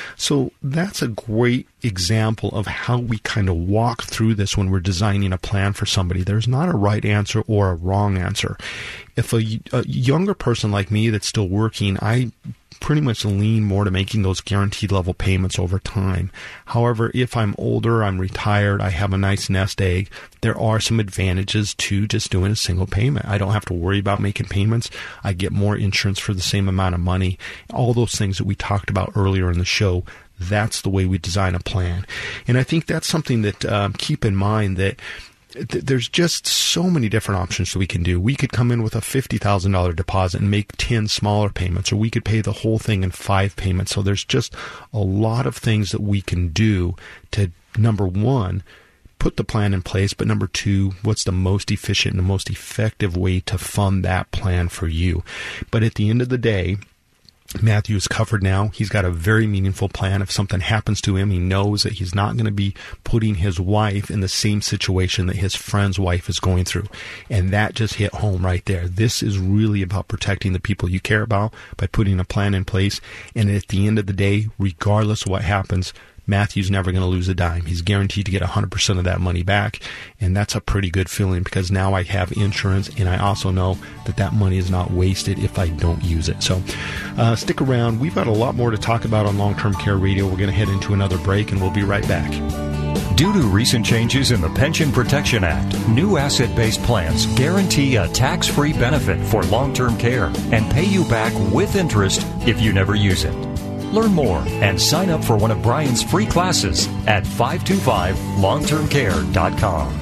So that's a great example of how we kind of walk through this when we're designing a plan for somebody. There's not a right answer or a wrong answer. If a, a younger person like me that's still working, I pretty much lean more to making those guaranteed level payments over time. However, if I'm older, I'm retired, I have a nice nest egg, there are some advantages to just doing a single payment. I don't have to worry about making payments. I get more insurance for the same amount of money. All those things that we talked about earlier in the show, that's the way we design a plan. And I think that's something that um, keep in mind, that there's just so many different options that we can do. We could come in with a fifty thousand dollars deposit and make ten smaller payments, or we could pay the whole thing in five payments. So there's just a lot of things that we can do to, number one, put the plan in place, but number two, what's the most efficient and the most effective way to fund that plan for you? But at the end of the day, Matthew is covered now. He's got a very meaningful plan. If something happens to him, he knows that he's not going to be putting his wife in the same situation that his friend's wife is going through. And that just hit home right there. This is really about protecting the people you care about by putting a plan in place. And at the end of the day, regardless of what happens, Matthew's never going to lose a dime. He's guaranteed to get one hundred percent of that money back, and that's a pretty good feeling, because now I have insurance, and I also know that that money is not wasted if I don't use it. So uh, stick around. We've got a lot more to talk about on Long-Term Care Radio. We're going to head into another break, and we'll be right back. Due to recent changes in the Pension Protection Act, new asset-based plans guarantee a tax-free benefit for long-term care and pay you back with interest if you never use it. Learn more and sign up for one of Brian's free classes at five two five long term care dot com.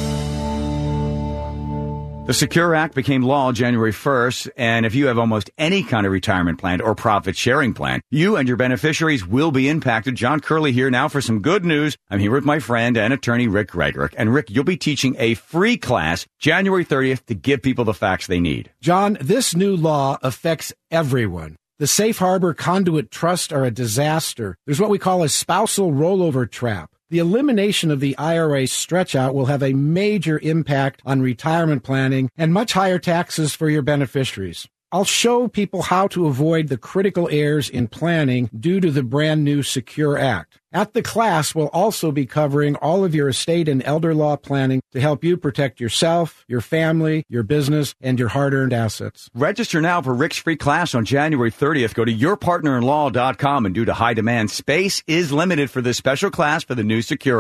The Secure Act became law January first, and if you have almost any kind of retirement plan or profit-sharing plan, you and your beneficiaries will be impacted. John Curley here now for some good news. I'm here with my friend and attorney Rick Gregorek. And Rick, you'll be teaching a free class January thirtieth to give people the facts they need. John, this new law affects everyone. The Safe Harbor Conduit Trust are a disaster. There's what we call a spousal rollover trap. The elimination of the I R A stretch-out will have a major impact on retirement planning and much higher taxes for your beneficiaries. I'll show people how to avoid the critical errors in planning due to the brand new Secure Act. At the class, we'll also be covering all of your estate and elder law planning to help you protect yourself, your family, your business, and your hard-earned assets. Register now for Rick's free class on January thirtieth. Go to your partner in law dot com, and due to high demand, space is limited for this special class for the new Secure Act.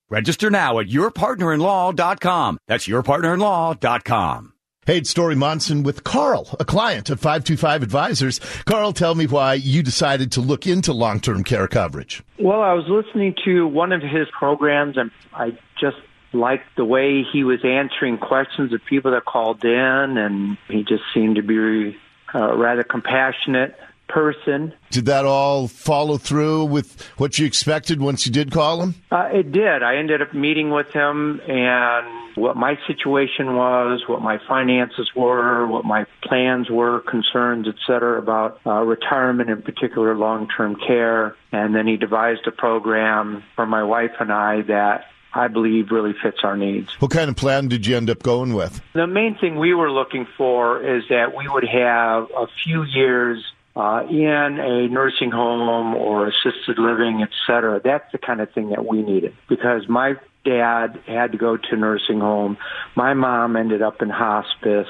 Register now at your partner in law dot com. That's your partner in law dot com. Hey, it's Story Monson with Carl, a client of five two five Advisors. Carl, tell me why you decided to look into long-term care coverage. Well, I was listening to one of his programs, and I just liked the way he was answering questions of people that called in, and he just seemed to be a rather compassionate person. Did that all follow through with what you expected once you did call him? Uh, it did. I ended up meeting with him, and what my situation was, what my finances were, what my plans were, concerns, et cetera, about uh, retirement, in particular long-term care. And then he devised a program for my wife and I that I believe really fits our needs. What kind of plan did you end up going with? The main thing we were looking for is that we would have a few years Uh, in a nursing home or assisted living, et cetera. That's the kind of thing that we needed, because my dad had to go to nursing home. My mom ended up in hospice,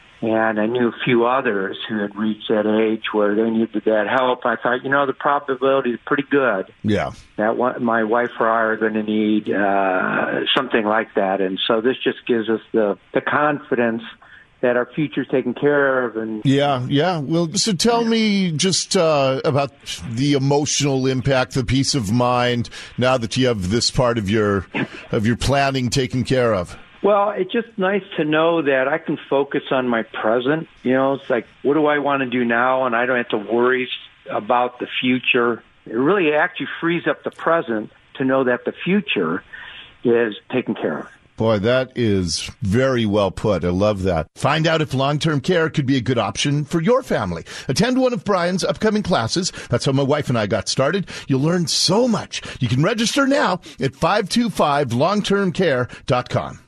and I knew a few others who had reached that age where they needed that help. I thought, you know, the probability is pretty good. Yeah. That one, my wife or I are going to need uh, something like that. And so this just gives us the, the confidence that our future's taken care of. And yeah, yeah. Well, so tell me just uh, about the emotional impact, the peace of mind, now that you have this part of your of your planning taken care of. Well, it's just nice to know that I can focus on my present. You know, it's like, what do I want to do now? And I don't have to worry about the future. It really actually frees up the present to know that the future is taken care of. Boy, that is very well put. I love that. Find out if long-term care could be a good option for your family. Attend one of Brian's upcoming classes. That's how my wife and I got started. You'll learn so much. You can register now at five two five long term care dot com.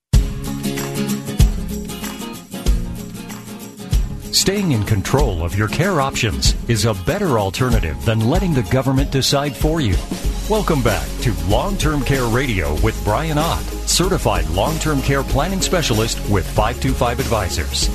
Staying in control of your care options is a better alternative than letting the government decide for you. Welcome back to Long-Term Care Radio with Brian Ott, certified long-term care planning specialist with five two five Advisors.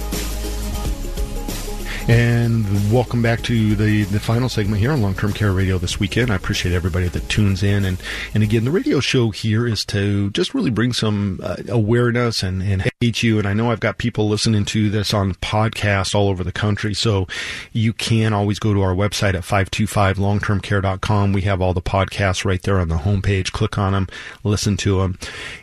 And welcome back to the, the final segment here on Long-Term Care Radio this weekend. I appreciate everybody that tunes in. And, and again, the radio show here is to just really bring some uh, awareness and, and hate you. And I know I've got people listening to this on podcasts all over the country. So you can always go to our website at five two five long term care dot com. We have all the podcasts right there on the homepage. Click on them, listen to them.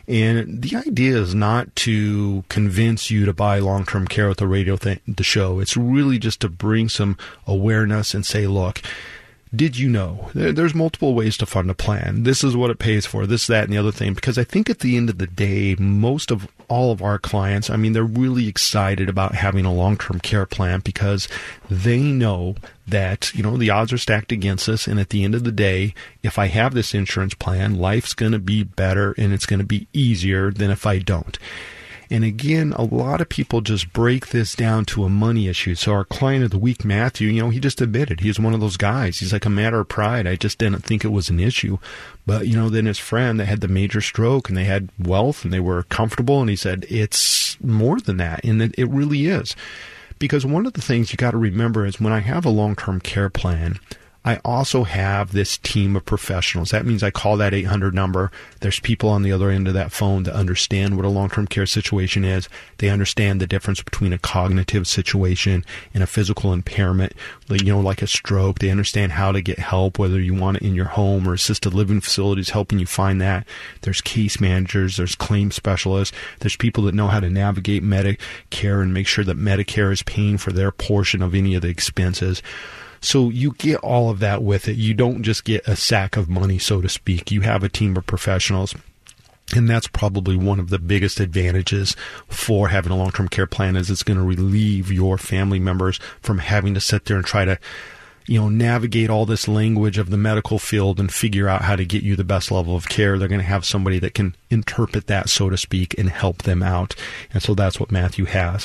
And the idea is not to convince you to buy long-term care with the radio th- the show. It's really just to bring some awareness and say, look, did you know there, there's multiple ways to fund a plan? This is what it pays for, this, that, and the other thing. Because I think at the end of the day, most of all of our clients, I mean, they're really excited about having a long-term care plan because they know that, you know, the odds are stacked against us. And at the end of the day, if I have this insurance plan, life's going to be better and it's going to be easier than if I don't. And again, a lot of people just break this down to a money issue. So our client of the week, Matthew, you know, he just admitted he's one of those guys. He's like, a matter of pride. I just didn't think it was an issue. But, you know, then his friend, they had the major stroke and they had wealth and they were comfortable. And he said, it's more than that. And it, it really is. Because one of the things you got to remember is when I have a long-term care plan, I also have this team of professionals. That means I call that eight hundred number. There's people on the other end of that phone that understand what a long-term care situation is. They understand the difference between a cognitive situation and a physical impairment, you know, like a stroke. They understand how to get help, whether you want it in your home or assisted living facilities helping you find that. There's case managers. There's claim specialists. There's people that know how to navigate Medicare and make sure that Medicare is paying for their portion of any of the expenses. So you get all of that with it. You don't just get a sack of money, so to speak. You have a team of professionals. And that's probably one of the biggest advantages for having a long-term care plan is it's going to relieve your family members from having to sit there and try to, you know, navigate all this language of the medical field and figure out how to get you the best level of care. They're going to have somebody that can interpret that, so to speak, and help them out. And so that's what Matthew has.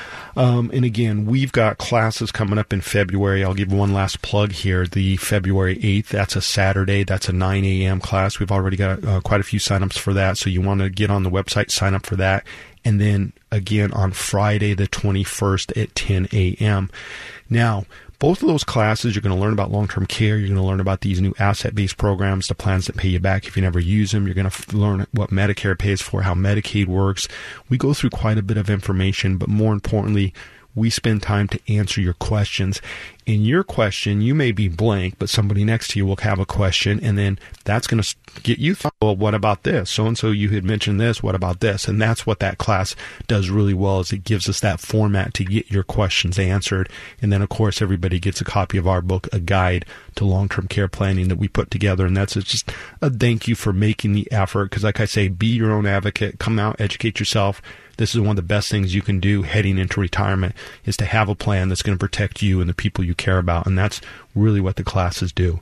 Um, and again, we've got classes coming up in February. I'll give one last plug here. The February eighth, that's a Saturday. That's a nine a.m. class. We've already got uh, quite a few signups for that. So you want to get on the website, sign up for that. And then again on Friday the twenty-first at ten a.m. Now, Both of those classes, you're going to learn about long-term care. You're going to learn about these new asset-based programs, the plans that pay you back if you never use them. You're going to f- learn what Medicare pays for, how Medicaid works. We go through quite a bit of information, but more importantly, we spend time to answer your questions. In your question, you may be blank, but somebody next to you will have a question, and then that's going to get you thought, well, what about this? So-and-so, you had mentioned this, what about this? And that's what that class does really well, is it gives us that format to get your questions answered. And then, of course, everybody gets a copy of our book, A Guide to Long-Term Care Planning, that we put together. And that's just a thank you for making the effort, because like I say, be your own advocate, come out, educate yourself. This is one of the best things you can do heading into retirement, is to have a plan that's going to protect you and the people you care about. And that's really what the classes do.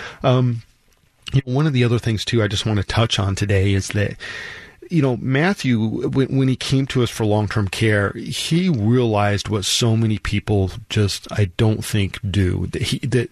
Um, you know, one of the other things, too, I just want to touch on today is that, you know, Matthew, when, when he came to us for long-term care, he realized what so many people just, I don't think, do. That, he, that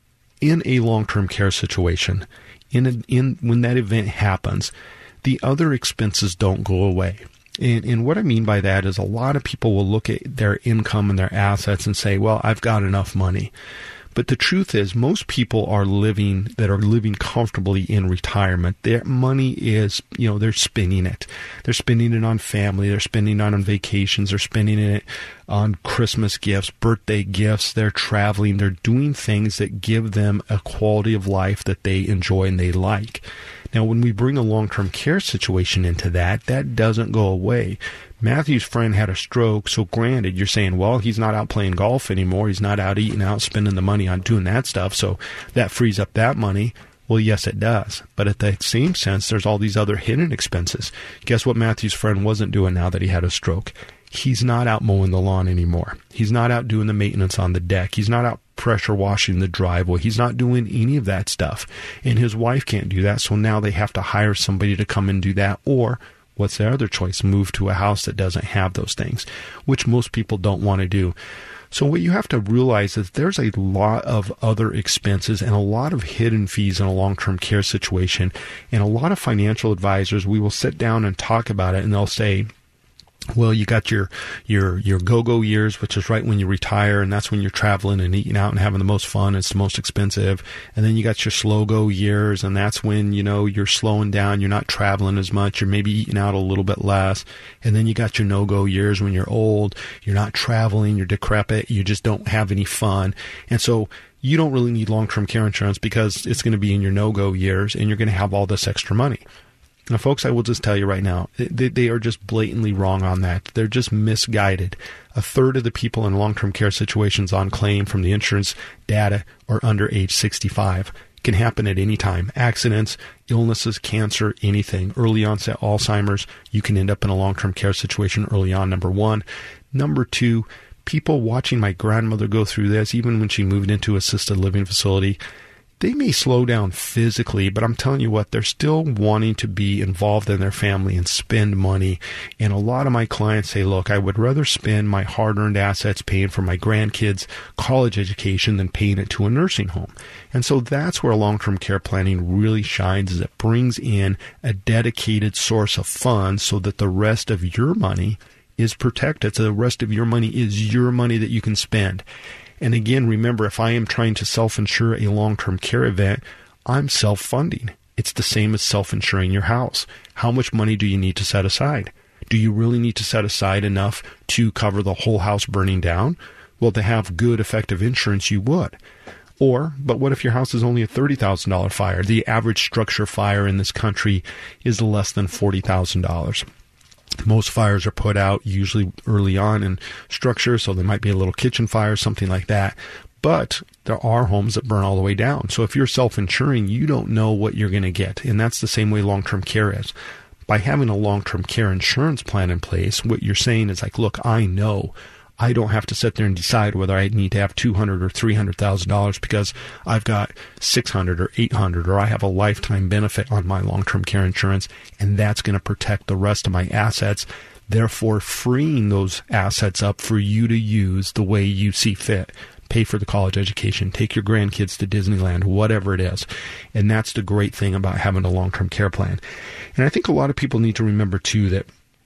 in a long-term care situation, in a, in when that event happens, the other expenses don't go away. And, and what I mean by that is a lot of people will look at their income and their assets and say, well, I've got enough money. But the truth is, most people are living, that are living comfortably in retirement, their money is, you know, they're spending it. They're spending it on family. They're spending it on vacations. They're spending it on Christmas gifts, birthday gifts. They're traveling. They're doing things that give them a quality of life that they enjoy and they like. Now, when we bring a long-term care situation into that, that doesn't go away. Matthew's friend had a stroke, so granted, you're saying, well, he's not out playing golf anymore. He's not out eating out, spending the money on doing that stuff, so that frees up that money. Well, yes, it does. But at the same sense, there's all these other hidden expenses. Guess what Matthew's friend wasn't doing now that he had a stroke? He's not out mowing the lawn anymore. He's not out doing the maintenance on the deck. He's not out pressure washing the driveway. He's not doing any of that stuff. And his wife can't do that, so now they have to hire somebody to come and do that. Or, what's their other choice? Move to a house that doesn't have those things, which most people don't want to do. So what you have to realize is there's a lot of other expenses and a lot of hidden fees in a long-term care situation. And a lot of financial advisors, we will sit down and talk about it, and they'll say, well, you got your, your, your go-go years, which is right when you retire, and that's when you're traveling and eating out and having the most fun. It's the most expensive. And then you got your slow-go years, and that's when, you know, you're slowing down. You're not traveling as much. You're maybe eating out a little bit less. And then you got your no-go years when you're old. You're not traveling. You're decrepit. You just don't have any fun. And so you don't really need long-term care insurance because it's going to be in your no-go years, and you're going to have all this extra money. Now, folks, I will just tell you right now, they, they are just blatantly wrong on that. They're just misguided. A third of the people in long-term care situations on claim from the insurance data are under age sixty-five. It can happen at any time. Accidents, illnesses, cancer, anything. Early onset Alzheimer's, you can end up in a long-term care situation early on, number one. Number two, people watching my grandmother go through this, even when she moved into an assisted living facility, they may slow down physically, but I'm telling you what, they're still wanting to be involved in their family and spend money. And a lot of my clients say, look, I would rather spend my hard-earned assets paying for my grandkids' college education than paying it to a nursing home. And so that's where long-term care planning really shines, is it brings in a dedicated source of funds so that the rest of your money is protected. So the rest of your money is your money that you can spend. And again, remember, if I am trying to self-insure a long-term care event, I'm self-funding. It's the same as self-insuring your house. How much money do you need to set aside? Do you really need to set aside enough to cover the whole house burning down? Well, to have good, effective insurance, you would. Or, but what if your house is only a thirty thousand dollars fire? The average structure fire in this country is less than forty thousand dollars. Most fires are put out usually early on in structure, so there might be a little kitchen fire, something like that. But there are homes that burn all the way down. So if you're self-insuring, you don't know what you're going to get. And that's the same way long-term care is. By having a long-term care insurance plan in place, what you're saying is like, look, I know I don't have to sit there and decide whether I need to have two hundred thousand dollars or three hundred thousand dollars because I've got six hundred thousand dollars or eight hundred thousand dollars, or I have a lifetime benefit on my long-term care insurance, and that's going to protect the rest of my assets, therefore freeing those assets up for you to use the way you see fit. Pay for the college education, take your grandkids to Disneyland, whatever it is. And that's the great thing about having a long-term care plan. And I think a lot of people need to remember, too, that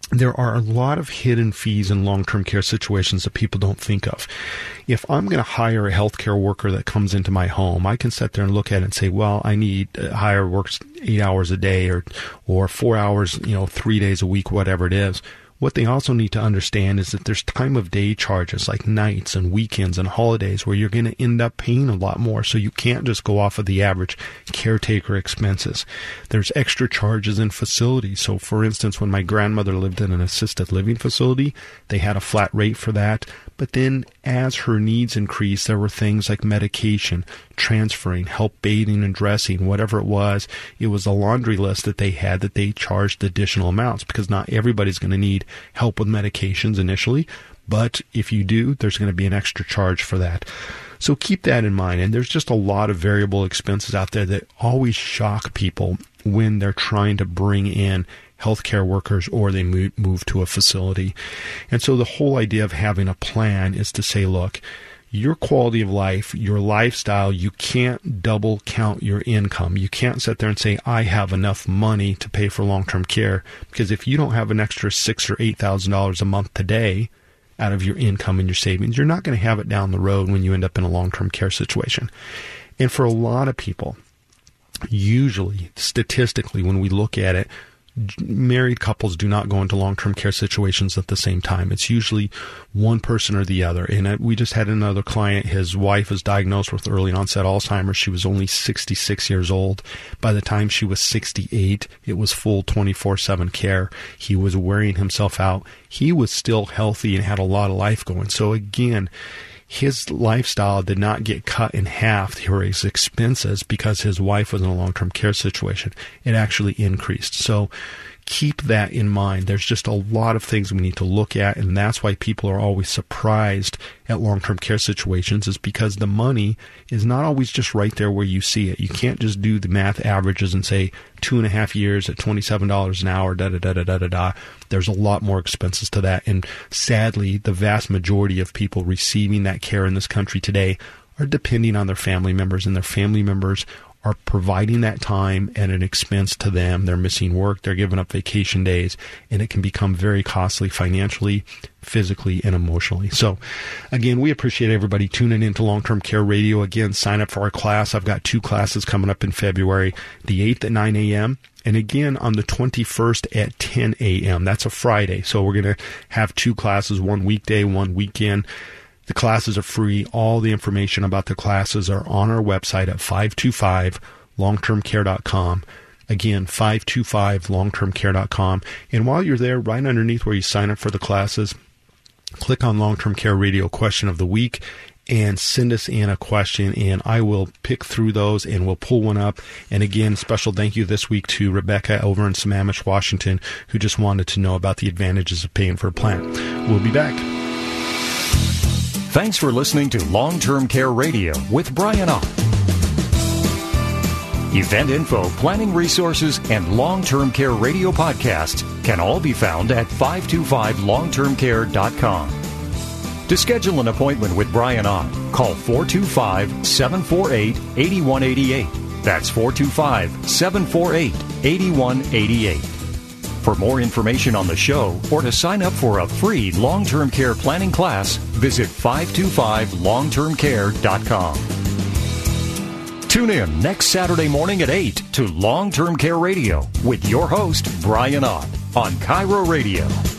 there are a lot of hidden fees in long-term care situations that people don't think of. If I'm going to hire a healthcare worker that comes into my home, I can sit there and look at it and say, well, I need to hire works eight hours a day or, or four hours, you know, three days a week, whatever it is. What they also need to understand is that there's time of day charges like nights and weekends and holidays where you're going to end up paying a lot more. So you can't just go off of the average caretaker expenses. There's extra charges in facilities. So for instance, when my grandmother lived in an assisted living facility, they had a flat rate for that. But then as her needs increased, there were things like medication, transferring, help bathing and dressing, whatever it was. It was a laundry list that they had that they charged additional amounts because not everybody's going to need help with medications initially. But if you do, there's going to be an extra charge for that. So keep that in mind. And there's just a lot of variable expenses out there that always shock people when they're trying to bring in healthcare workers or they move, move to a facility. And so the whole idea of having a plan is to say, look, your quality of life, your lifestyle, you can't double count your income. You can't sit there and say, I have enough money to pay for long-term care, because if you don't have an extra six or eight thousand dollars a month today out of your income and your savings, you're not going to have it down the road when you end up in a long-term care situation. And for a lot of people, usually, statistically, when we look at it, married couples do not go into long-term care situations at the same time. It's usually one person or the other. And we just had another client. His wife was diagnosed with early onset Alzheimer's. She was only sixty-six years old. By the time she was sixty-eight, it was full twenty-four seven care. He was wearing himself out. He was still healthy and had a lot of life going. So again, his lifestyle did not get cut in half for his expenses because his wife was in a long-term care situation. It actually increased. So keep that in mind. There's just a lot of things we need to look at, and that's why people are always surprised at long-term care situations, is because the money is not always just right there where you see it. You can't just do the math averages and say two and a half years at twenty-seven dollars an hour, da-da-da-da-da-da-da. There's a lot more expenses to that, and sadly, the vast majority of people receiving that care in this country today are depending on their family members, and their family members are providing that time at an expense to them. They're missing work, they're giving up vacation days, and it can become very costly financially, physically, and emotionally. So, again, we appreciate everybody tuning into Long-Term Care Radio. Again, sign up for our class. I've got two classes coming up in February, the eighth at nine a.m., and again on the twenty-first at ten a.m. That's a Friday. So we're going to have two classes, one weekday, one weekend. The classes are free. All the information about the classes are on our website at five two five long term care dot com. Again, five two five long term care dot com. And while you're there, right underneath where you sign up for the classes, click on Long-Term Care Radio Question of the Week and send us in a question, and I will pick through those and we'll pull one up. And again, special thank you this week to Rebecca over in Sammamish, Washington, who just wanted to know about the advantages of paying for a plan. We'll be back. Thanks for listening to Long-Term Care Radio with Brian Ott. Event info, planning resources, and Long-Term Care Radio podcasts can all be found at five two five long term care dot com. To schedule an appointment with Brian Ott, call four two five, seven four eight, eight one eight eight. That's four two five, seven four eight, eight one eight eight. For more information on the show or to sign up for a free long-term care planning class, visit five two five long term care dot com. Tune in next Saturday morning at eight to Long-Term Care Radio with your host, Brian Ott, on Cairo Radio.